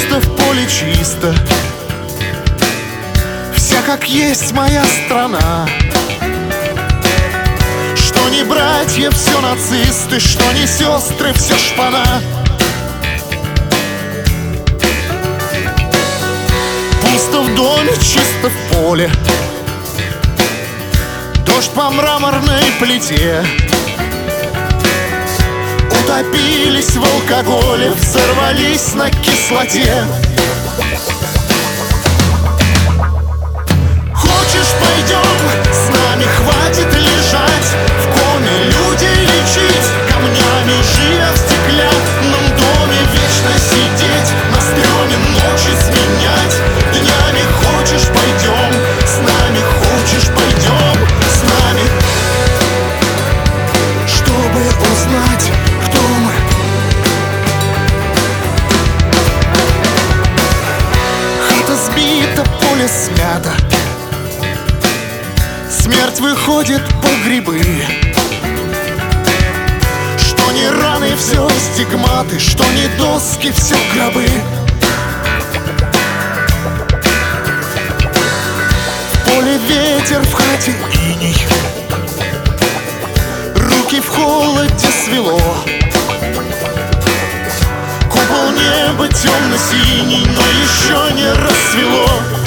что в поле чисто. Вся как есть моя страна. Что не братья, все нацисты, что не сестры, все шпана. Пусто в доме, чисто в поле. Дождь по мраморной плите. Утопились в алкоголе, взорвались на кислоте. Хочешь, пойдем с нами, хватит лежать в коме, людей лечить камнями, живя в стеклянном доме, вечно сидеть на стреме, ночи сменять днями. Хочешь, пойдем с нами, хочешь, пойдем с нами, чтобы узнать, кто мы. Хата сбита, поле смято. Смерть выходит по грибы. Что не раны, все стигматы, что не доски, все гробы. В поле ветер, в хате иней. Руки в холоде свело. Купол неба темно-синий, но еще не рассвело.